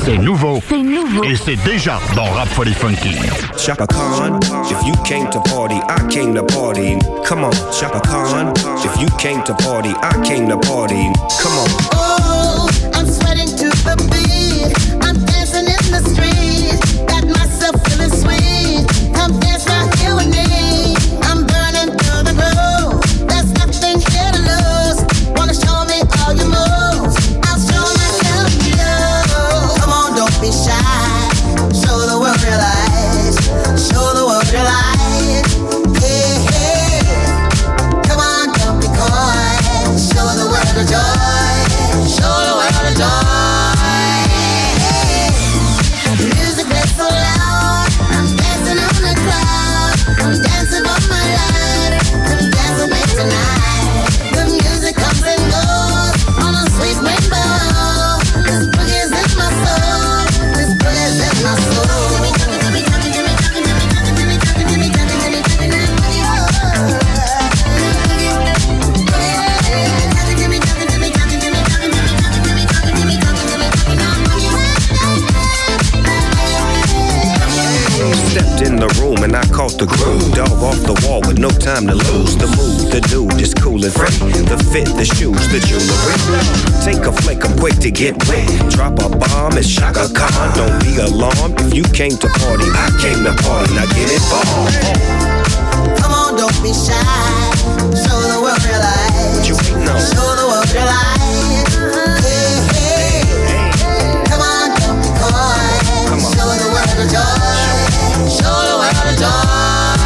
C'est nouveau. Et c'est déjà dans Rap Folie Funky. Chaka Khan, if you came to party, I came to party. Come on, Chaka Khan, if you came to party, I came to party. Come on. Oh, I'm sweating to the beat. I'm dancing in the street. Got myself feeling sweet. Come dance right here with me. I'm burning through the groove. There's nothing here to lose. Wanna show me all your moves? I'll show myself to you. Come on, don't be shy. Show the world your lies. Show the world your lies. Hey, hey. Come on, don't be coy. Show the world the joy. Show the world the joy. Music gets so loud. I'm dancing on the cloud. I'm dancing on my life. Come dance with me tonight. The music comes and goes on a sweet rainbow. This boogie's in my soul. This boogie's in my soul. Stepped in the room and I caught the groove. Dog off the wall with no time to lose. The mood, the dude is cool and free. The fit, the shoes, the jewelry. Take a flick, I'm quick to get wet. Drop a bomb, it's Chaka Khan. Don't be alarmed if you came to party. I came to party, now get involved. Come on, don't be shy. Show the world your lies. You ain't know. Show the world your lies. Hey, hey. Come on, don't be coy. Come on. Show the world the joy. Show the world the joy.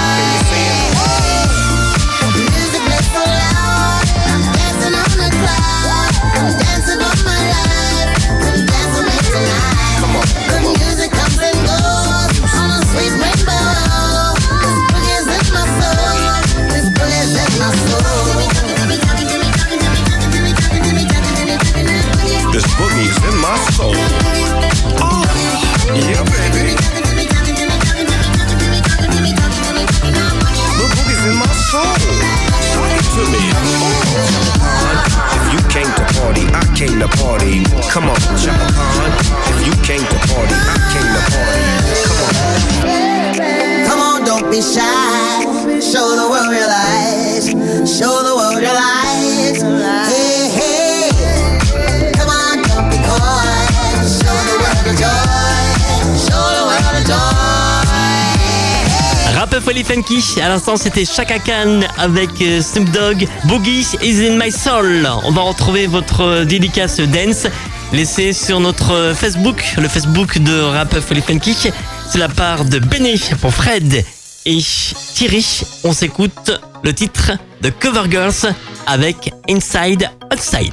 Music plays so loud. I'm dancing on the cloud. I'm dancing on my life. Come dance with me tonight. Come on. The music comes and goes on a sweet rainbow. This boogie's in my soul. This boogie's in my soul. This boogie's in my soul. Oh, yeah, baby. The boogie's in my soul. Talk it to me. If you came to party, I came to party. Come on, Chaka Khan. If you came to party, I came to party. Come on. Come on, don't be shy. Show the world your lies. Show the world your lies. Hey, hey. Come on, don't be coy. Show the world the joy. Show the world the joy. Rap Folie Funky, à l'instant c'était Chaka Khan avec Snoop Dogg, Boogie is in my soul. On va retrouver votre dédicace dance laissée sur notre Facebook, le Facebook de Rap Folie Funky. C'est la part de Benny pour Fred et Thierry. On s'écoute le titre de Cover Girls avec Inside Outside.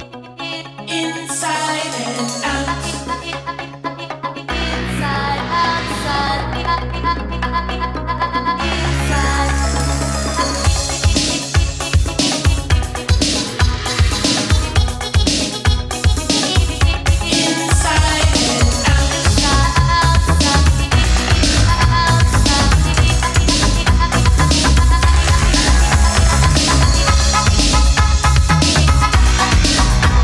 Inside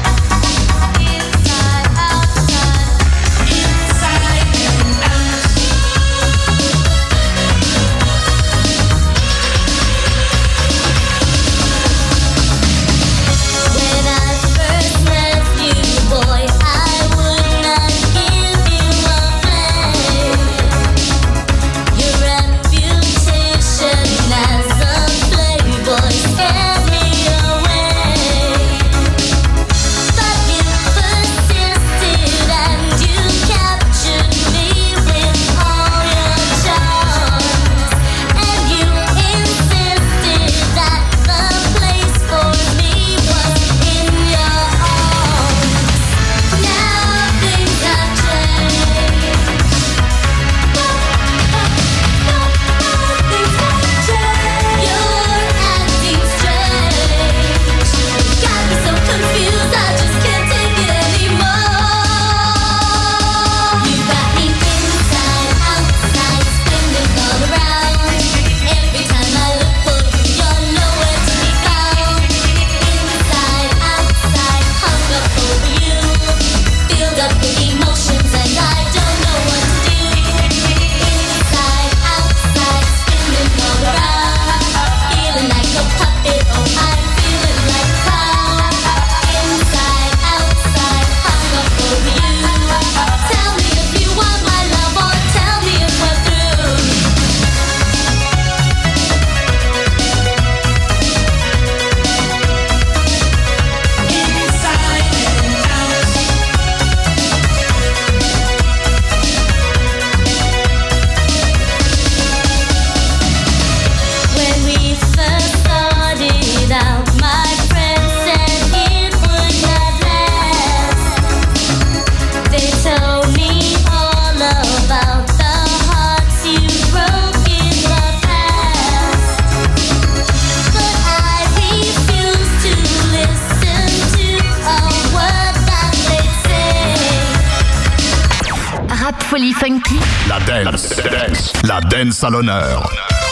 Rap Folie Funky. La dance. La dance à l'honneur.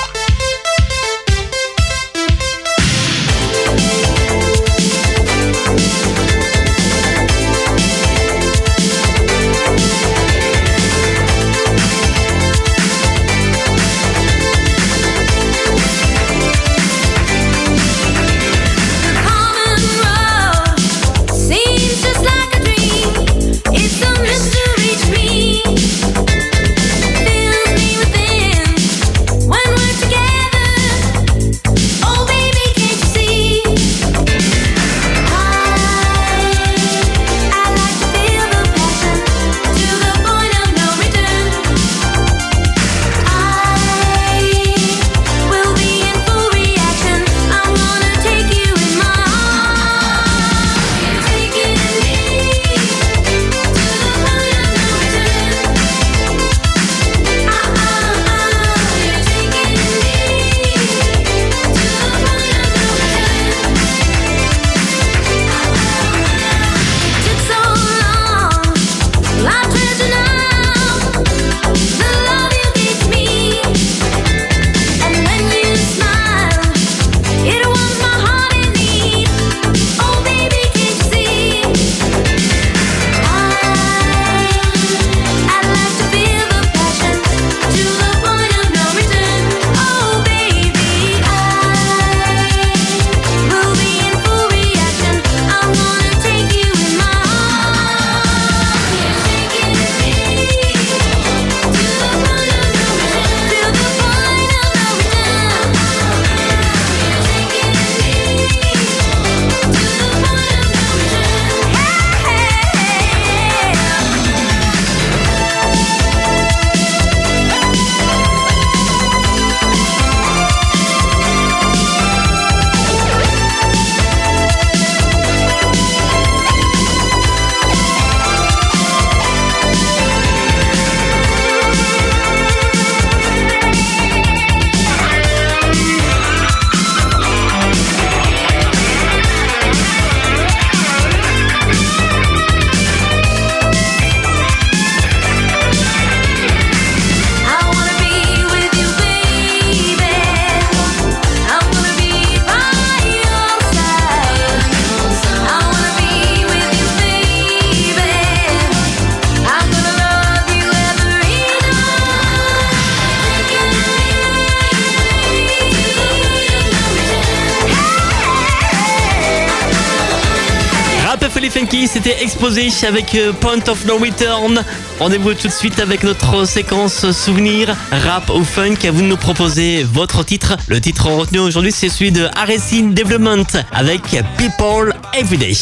Funky, c'était exposé avec Point of No Return. Rendez-vous tout de suite avec notre séquence souvenir, rap ou funk. À vous de nous proposer votre titre. Le titre retenu aujourd'hui, c'est celui de Arresting Development avec People Everyday.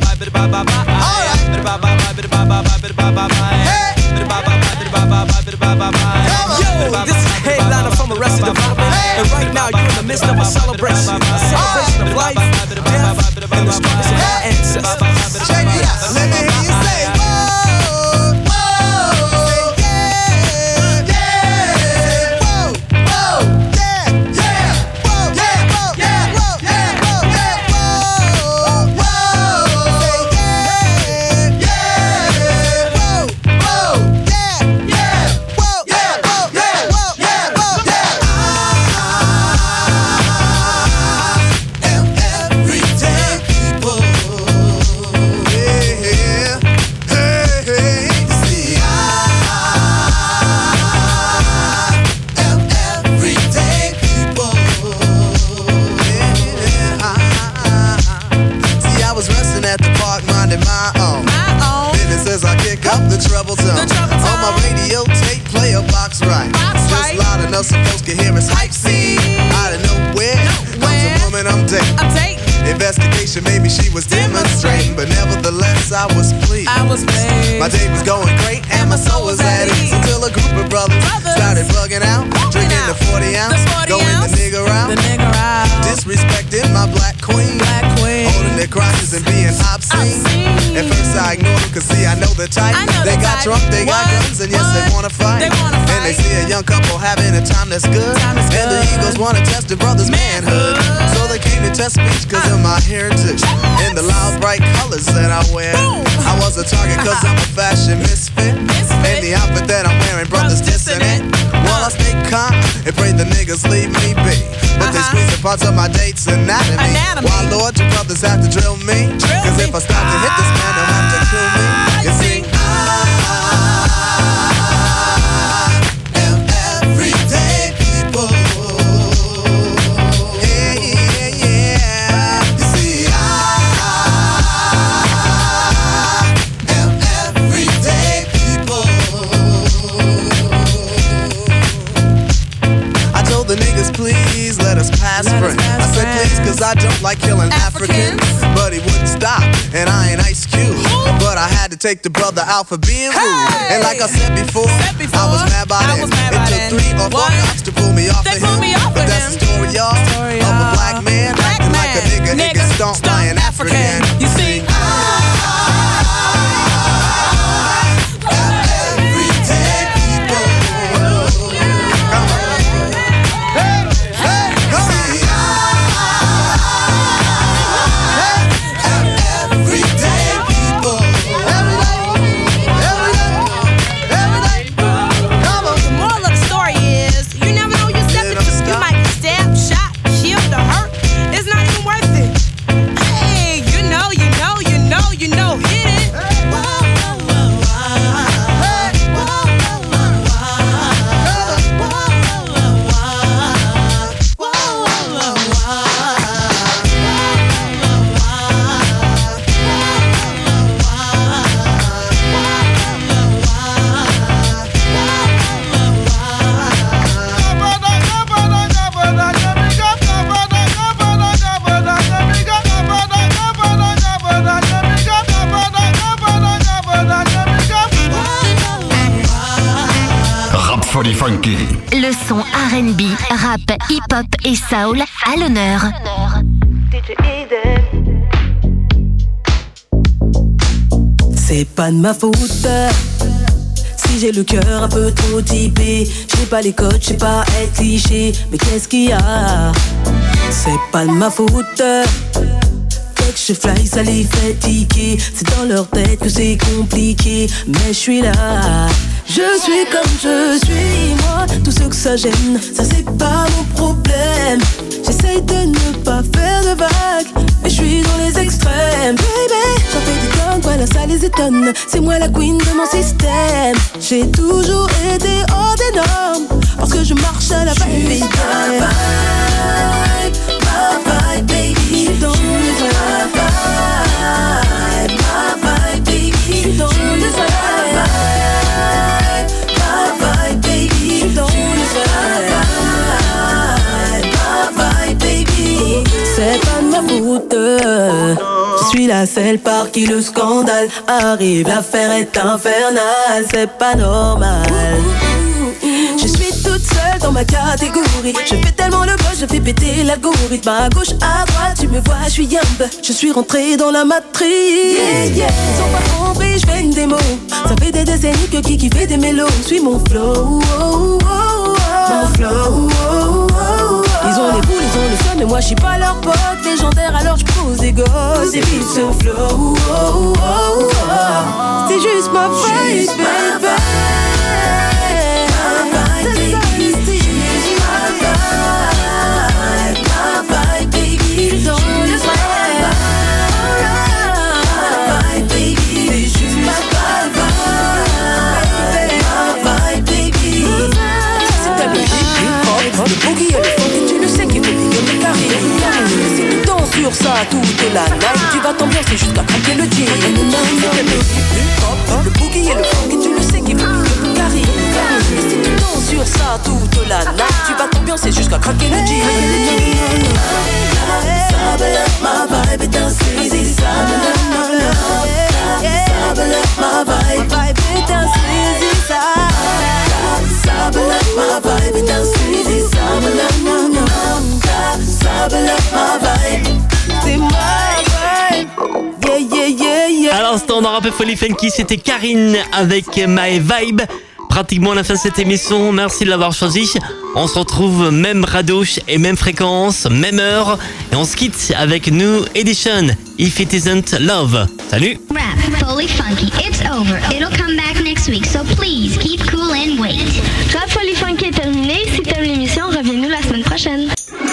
Yo, this is Headliner from Arrested Development, and right now you're in the midst of a celebration of life, death, and the struggles of our ancestors. Check it out, let me hear you say, whoa, whoa, say yeah, whoa, whoa, yeah, yeah, whoa, yeah, whoa, yeah, whoa, yeah, whoa, yeah, whoa, whoa, say yeah, yeah, whoa, whoa, yeah, yeah, whoa, yeah, whoa, yeah, whoa, yeah, whoa, yeah. I am everyday people. Yeah, hey, hey. See, I am everyday people. Yeah. See, I was resting at the park, minding my own business as I kick up the treble tone. On my radio tape, play a box right. Just loud enough so folks can hear us hype scene. Out of nowhere, comes a woman I'm dating. Investigation, maybe she was demonstrating, but nevertheless I was pleased. My day was going great and my soul was at ease until a group of brothers started bugging out, drinking the 40 ounce, going the nigga out, disrespecting my black queen, holding their crotches and being obscene. At first I ignored them, cause see I know the type. They got drunk, they got guns, and yes they wanna fight. And they see a young couple having a time that's good, and the egos wanna test the brother's manhood. So they came to test me cause of my heritage and the loud bright colors that I wear. I was a target cause I'm a fashion misfit, and the outfit and pray the niggas leave me be. But they squeeze the parts of my date's anatomy. Why, Lord, you brothers have to drill me? Cause if I stop to hit this man, they'll have to kill me. You see, I am everyday people. Yeah, yeah, yeah. You see, I am everyday people. I told the niggas, please let us pass friends. I said please cause I don't like killing Africans. But he wouldn't stop, and I ain't Ice Cube. But I had to take the brother out for being rude. And like I said before, I was mad by then. It took 3 or 4 cops to pull me off of him. But that's the story, y'all, of a black man acting like a nigga and get stomped by an African. You see, everyday people. Come on. Funky. Le son R&B, rap, hip-hop et soul à l'honneur. C'est pas de ma faute si j'ai le cœur un peu trop typé. J'ai pas les codes, j'ai pas être cliché. Mais qu'est-ce qu'il y a? C'est pas de ma faute. Dès que je fly, ça les fait tiquer. C'est dans leur tête que c'est compliqué. Mais je suis là. Je suis comme je suis, moi. Tout ce que ça gêne, ça c'est pas mon problème. J'essaye de ne pas faire de vagues, mais je suis dans les extrêmes. Baby, j'en fais des tonnes, voilà ça les étonne. C'est moi la queen de mon système. J'ai toujours été hors des normes, parce que je marche à la vibe. Ma vibe, baby. Je suis dans le vibe, ma vibe, baby. Je suis dans le vibe. C'est pas de ma faute. Je suis la seule par qui le scandale arrive. L'affaire est infernale, c'est pas normal. Je suis toute seule dans ma catégorie. Je fais tellement le buzz, je fais péter l'algorithme. À gauche, à droite, tu me vois, je suis yumb. Je suis rentrée dans la matrice. Ils ont pas compris, je fais une démo. Ça fait des décennies que Kiki fait des mélos. Suis mon flow, mon flow. Ils ont les boules, ils ont le seum, mais moi je suis pas leur pote légendaire, alors je pose des gosses et puis ce flow. C'est juste ma vibe, baby. Le boogie et le funk, tu le sais qu'il faut vivre le carré. Si tu danses sur ça toute la night, tu vas t'ambiancer jusqu'à craquer le jean. Le boogie et le funk, tu le sais qu'il faut vivre le carré. Si tu danses sur ça toute la night, tu vas t'ambiancer jusqu'à craquer le jean. Ma vibe est un crazy ma vibe est un crazy ma vibe est un crazy c'est ma vibe. À l'instant dans Rap Folie Funky, c'était Karine avec My Vibe. Pratiquement à la fin de cette émission, merci de l'avoir choisi. On se retrouve même radouche et même fréquence, même heure. Et on se quitte avec New Edition, If It Isn't Love. Salut. Rap Folie Funky, it's over. It'll come back next next week, so please keep cool and wait. Rap Folie Funky est terminé. Si t'aimes l'émission, reviens-nous la semaine prochaine.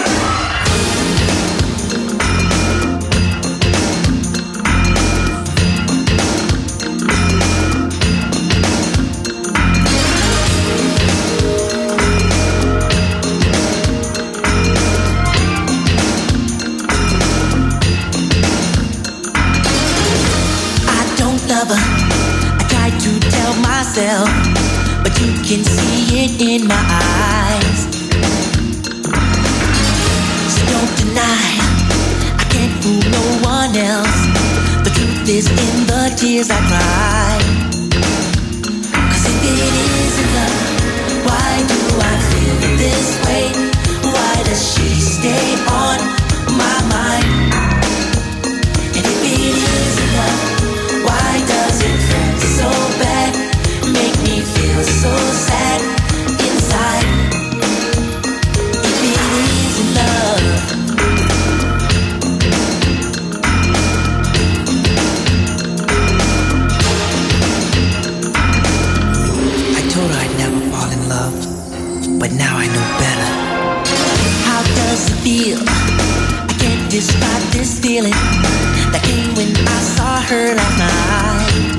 I try to tell myself, but you can see it in my eyes. So don't deny, I can't fool no one else. The truth is in the tears I cry. 'Cause if it isn't love, why do I feel this way? Why does she stay on my mind? And if it isn't love, why does it hurt so bad? Make me feel so sad inside. If it isn't love, I told her I'd never fall in love, but now I know better. How does it feel? I can't describe this feeling that came when I saw her last night.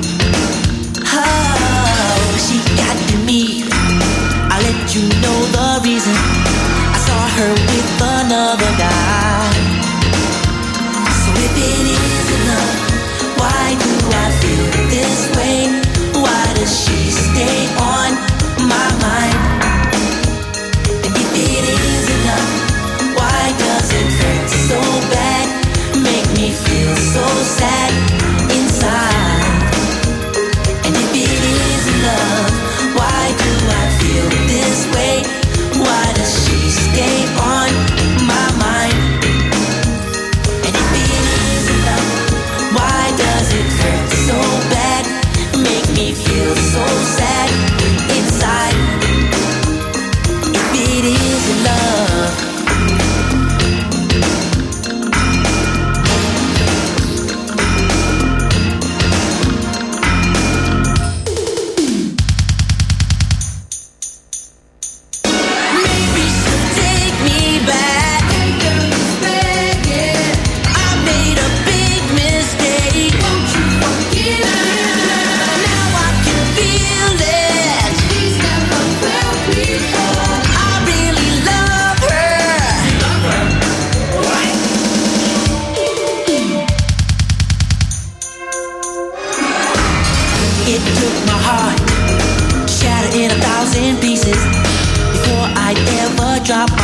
Oh, she got to me. I'll let you know the reason. I saw her with another guy. So if it isn't love, why do I feel this way? Why does she stay on my mind? And if it isn't love, why does it hurt so bad? Make me feel so sad inside. And if it isn't love, why do I feel this way? Why does she stay on my mind? And if it isn't love, why does it hurt so bad? Make me feel so sad inside. If it isn't love, drop